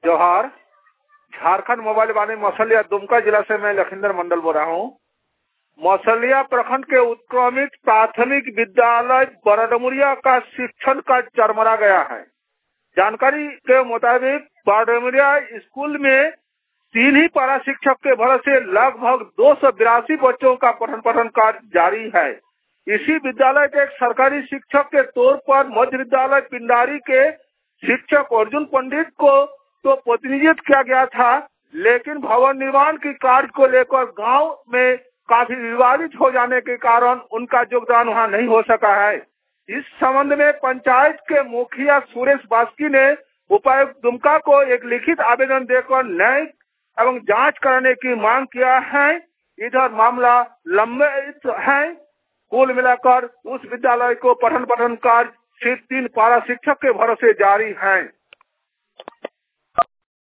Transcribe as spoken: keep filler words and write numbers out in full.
जोहार। झारखंड मोबाइल वाणी मौसलिया दुमका जिला से मैं लखिंदर मंडल बोल रहा हूँ। मौसलिया प्रखंड के उत्क्रमित प्राथमिक विद्यालय बरडमुरिया का शिक्षण का चरमरा गया है। जानकारी के मुताबिक बरडमुरिया स्कूल में तीन ही पारा शिक्षक के भरोसे लगभग दो सौ बिरासी बच्चों का पठन पाठन कार्य जारी है। इसी विद्यालय के एक सरकारी शिक्षक के तौर पर मध्य विद्यालय पिंडारी के शिक्षक अर्जुन पंडित को तो प्रतिनिधित्व किया गया था, लेकिन भवन निर्माण की कार्य को लेकर गांव में काफी विवादित हो जाने के कारण उनका योगदान वहां नहीं हो सका है। इस संबंध में पंचायत के मुखिया सुरेश बास्की ने उपायुक्त दुमका को एक लिखित आवेदन देकर न्यायिक एवं जांच कराने की मांग किया है। इधर मामला लंबित है। कुल मिलाकर उस विद्यालय को पठन पाठन कार्य सिर्फ तीन पारा शिक्षक के भरोसे जारी है।